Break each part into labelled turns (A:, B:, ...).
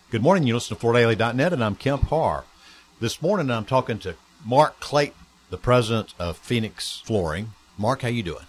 A: Good morning. You listen to FloorDaily.net, and I'm Kemp Harr. This morning, I'm talking to Mark Clayton, the president of Phoenix Flooring. Mark, how you doing?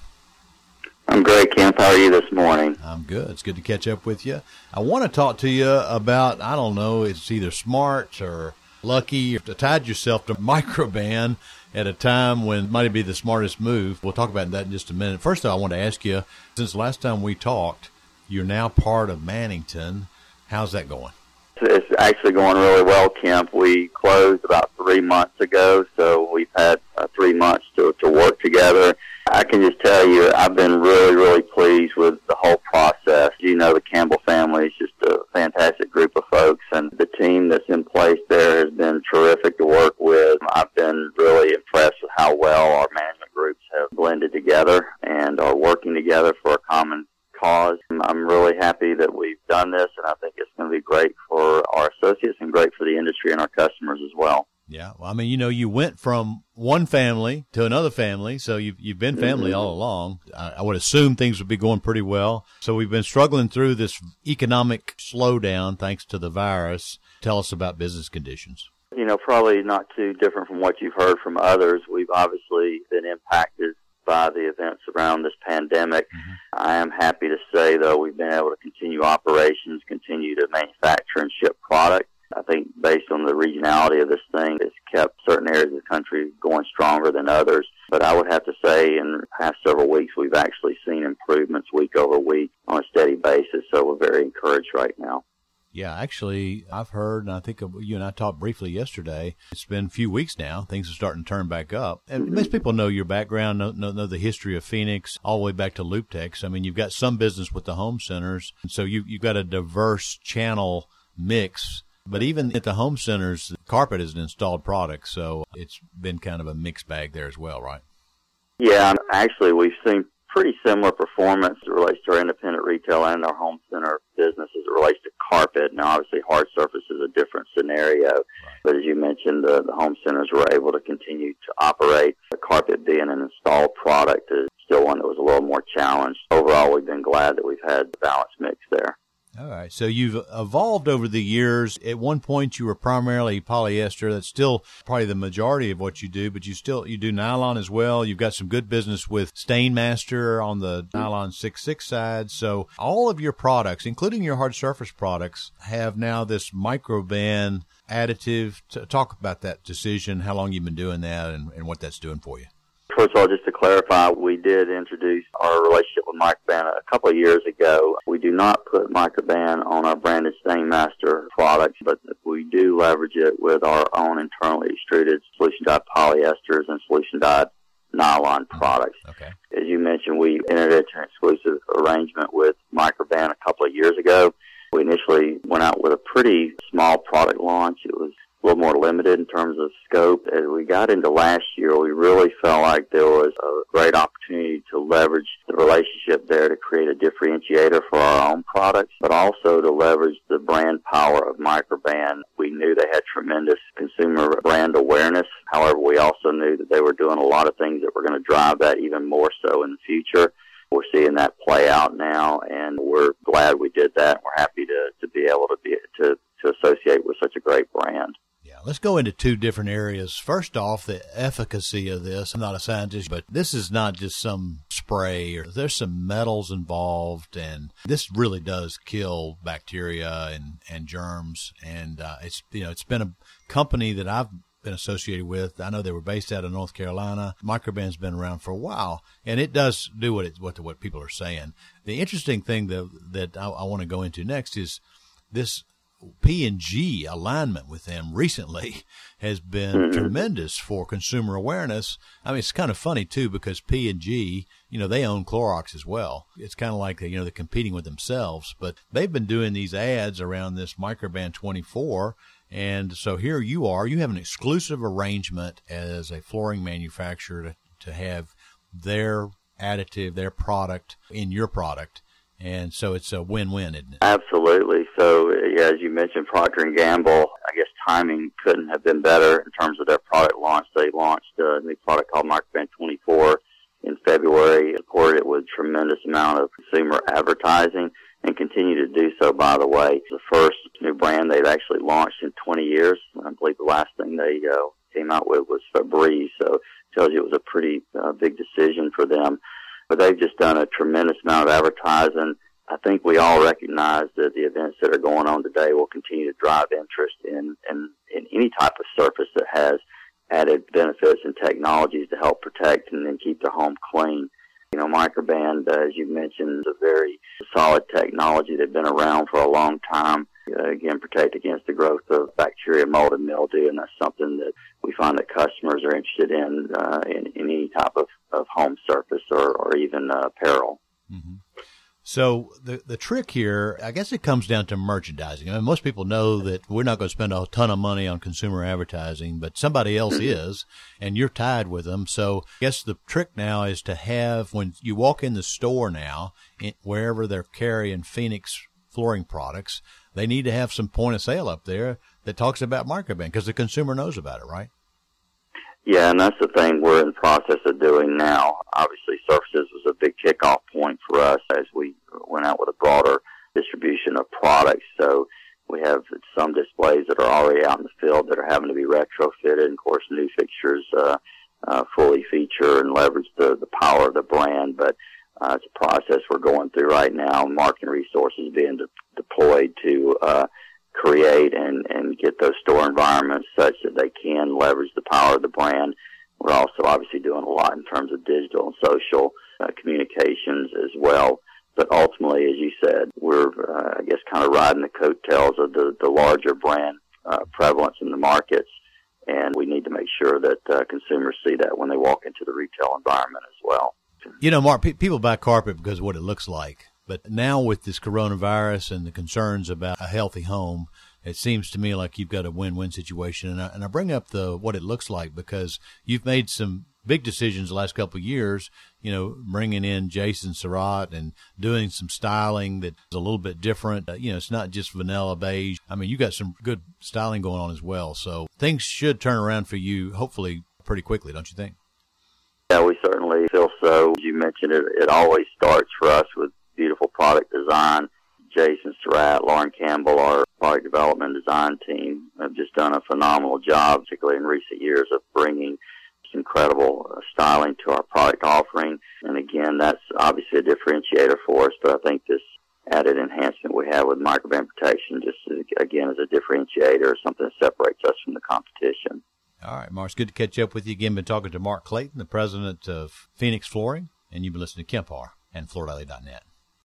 B: I'm great, Kemp. How are you this morning?
A: I'm good. It's good to catch up with you. I want to talk to you about, I don't know, it's either smart or lucky. You've tied yourself to Microban at a time when it might be the smartest move. We'll talk about that in just a minute. First, I want to ask you, since the last time we talked, you're now part of Mannington. How's that going?
B: It's actually going really well, Kemp. We closed about 3 months ago, so we've had 3 months to work together. I can just tell you I've been really, really pleased with the whole process. You know, the Campbell family is just a fantastic group of folks, and the team that's in place there has been terrific to work with. I've been really impressed with how well our management groups have blended together and are working together for a common cause. I'm really happy that we've done this, and I think it's going to be great for our associates and great for the industry and our customers as well.
A: Yeah, well, I mean, you know, you went from one family to another family, so you've been family all along. I would assume things would be going pretty well. So we've been struggling through this economic slowdown thanks to the virus. Tell us about business conditions.
B: You know, probably not too different from what you've heard from others. We've obviously been impacted by the events around this pandemic. I am happy to say, though, we've been able to continue operations, continue to manufacture and ship product. I think based on the regionality of this thing, it's kept certain areas of the country going stronger than others. But I would have to say in the past several weeks, we've actually seen improvements week over week on a steady basis. So we're very encouraged right now.
A: Yeah, actually, I've heard, and I think you and I talked briefly yesterday, it's been a few weeks now, things are starting to turn back up. And most people know your background, know the history of Phoenix, all the way back to Looptex. I mean, you've got some business with the home centers, and so you've got a diverse channel mix. But even at the home centers, carpet is an installed product, so it's been kind of a mixed bag there as well, right?
B: Yeah, actually, we've seen pretty similar performance as it relates to our independent retail and our home center business as it relates to carpet. Now, obviously, hard surface is a different scenario. Right. But as you mentioned, the home centers were able to continue to operate. The carpet being an installed product is still one that was a little more challenged. Overall, we've been glad that we've had the balanced mix there.
A: All right. So you've evolved over the years. At one point, you were primarily polyester. That's still probably the majority of what you do, but you do nylon as well. You've got some good business with Stainmaster on the nylon 6/6 side. So all of your products, including your hard surface products, have now this Microban additive. Talk about that decision, how long you've been doing that, and what that's doing for you.
B: First of all, just to clarify, we did introduce our relationship with Microban a couple of years ago. We do not put Microban on our branded Stainmaster products, but we do leverage it with our own internally extruded solution-dyed polyesters and solution-dyed nylon products.
A: Okay.
B: As you mentioned, we entered into an exclusive arrangement with Microban a couple of years ago. We initially went out with a pretty small product launch. It was a little more limited in terms of scope. As we got into last year, we really felt like there was a great opportunity to leverage the relationship there to create a differentiator for our own products, but also to leverage the brand power of Microban. We knew they had tremendous consumer brand awareness. However, we also knew that they were doing a lot of things that were going to drive that even more so in the future. We're seeing that play out now, and we're glad we did that. We're happy to be able to associate with such a great brand.
A: Yeah, let's go into two different areas. First off, the efficacy of this. I'm not a scientist, but this is not just some spray. There's some metals involved, and this really does kill bacteria and germs. And it's been a company that I've been associated with. I know they were based out of North Carolina. Microban's been around for a while, and it does do what people are saying. The interesting thing that I want to go into next is this P&G alignment with them recently has been tremendous for consumer awareness. I mean, it's kind of funny too, because P&G, they own Clorox as well. It's kind of like, they're competing with themselves, but they've been doing these ads around this Microban 24. And so here you have an exclusive arrangement as a flooring manufacturer to have their additive, their product in your product. And so it's a win-win, isn't it?
B: Absolutely. So, yeah, as you mentioned, Procter & Gamble, I guess timing couldn't have been better in terms of their product launch. They launched a new product called Microban 24 in February, supported it with a tremendous amount of consumer advertising. and continue to do so, by the way. It's the first new brand they've actually launched in 20 years. I believe the last thing they came out with was Febreze, so it tells you it was a pretty big decision for them. But they've just done a tremendous amount of advertising. I think we all recognize that the events that are going on today will continue to drive interest in any type of surface that has added benefits and technologies to help protect and then keep the home clean. You know, Microban, as you mentioned, is a very solid technology that's been around for a long time. Again, protect against the growth of bacteria, mold, and mildew, and that's something that we find that customers are interested in any type of home surface or even apparel.
A: Mm-hmm. So the trick here, I guess it comes down to merchandising. I mean, most people know that we're not going to spend a ton of money on consumer advertising, but somebody else is, and you're tied with them. So I guess the trick now is to have, when you walk in the store now, wherever they're carrying Phoenix flooring products, they need to have some point of sale up there that talks about Microban because the consumer knows about it, right?
B: Yeah, and that's the thing we're in the process of doing now. Obviously, surfaces was a big kickoff point for us as we went out with a broader distribution of products. So we have some displays that are already out in the field that are having to be retrofitted. And of course, new fixtures fully feature and leverage the power of the brand. But it's a process we're going through right now. Marketing resources being deployed to create and get those store environments such that they can leverage the power of the brand. We're also obviously doing a lot in terms of digital and social communications as well. But ultimately, as you said, we're, I guess, kind of riding the coattails of the larger brand prevalence in the markets, and we need to make sure that consumers see that when they walk into the retail environment as well.
A: You know, Mark, people buy carpet because of what it looks like. But now with this coronavirus and the concerns about a healthy home, it seems to me like you've got a win-win situation. And I bring up what it looks like because you've made some big decisions the last couple of years, you know, bringing in Jason Surratt and doing some styling that's a little bit different. You know, it's not just vanilla beige. I mean, you got some good styling going on as well. So things should turn around for you, hopefully, pretty quickly, don't you think?
B: Yeah, we certainly feel so. As you mentioned, it always starts for us with beautiful product design. Jason Surratt, Lauren Campbell, our product development design team, have just done a phenomenal job, particularly in recent years, of bringing this incredible styling to our product offering. And again, that's obviously a differentiator for us, but I think this added enhancement we have with Microban Protection just, again, is a differentiator, something that separates us from the competition.
A: All right, Mark, it's good to catch up with you again. Been talking to Mark Clayton, the president of Phoenix Flooring, and you've been listening to Kemp Harr and FloorDaily.net.